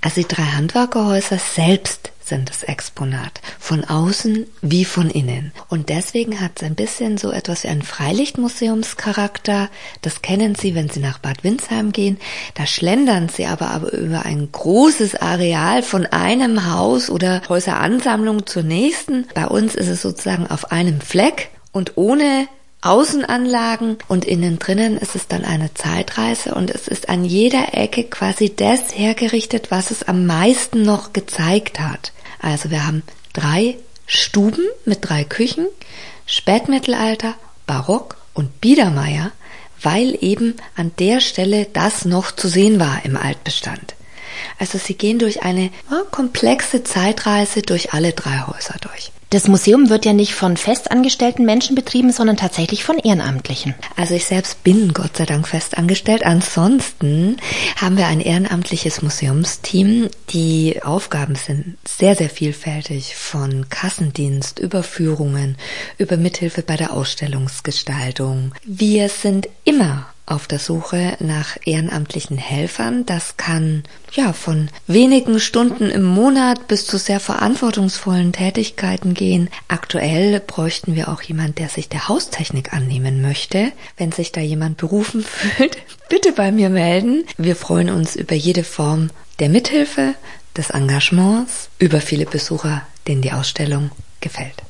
Also die 3 Handwerkerhäuser selbst sind das Exponat, von außen wie von innen. Und deswegen hat es ein bisschen so etwas wie einen Freilichtmuseumscharakter. Das kennen Sie, wenn Sie nach Bad Windsheim gehen. Da schlendern Sie aber über ein großes Areal von einem Haus oder Häuseransammlung zur nächsten. Bei uns ist es sozusagen auf einem Fleck und ohne Außenanlagen, und innen drinnen ist es dann eine Zeitreise und es ist an jeder Ecke quasi das hergerichtet, was es am meisten noch gezeigt hat. Also wir haben 3 Stuben mit 3 Küchen, Spätmittelalter, Barock und Biedermeier, weil eben an der Stelle das noch zu sehen war im Altbestand. Also Sie gehen durch eine komplexe Zeitreise durch alle 3 Häuser durch. Das Museum wird ja nicht von festangestellten Menschen betrieben, sondern tatsächlich von Ehrenamtlichen. Also ich selbst bin Gott sei Dank festangestellt. Ansonsten haben wir ein ehrenamtliches Museumsteam. Die Aufgaben sind sehr, sehr vielfältig, von Kassendienst über Führungen, über Mithilfe bei der Ausstellungsgestaltung. Wir sind immer auf der Suche nach ehrenamtlichen Helfern. Das kann von wenigen Stunden im Monat bis zu sehr verantwortungsvollen Tätigkeiten gehen. Aktuell bräuchten wir auch jemand, der sich der Haustechnik annehmen möchte. Wenn sich da jemand berufen fühlt, bitte bei mir melden. Wir freuen uns über jede Form der Mithilfe, des Engagements, über viele Besucher, denen die Ausstellung gefällt.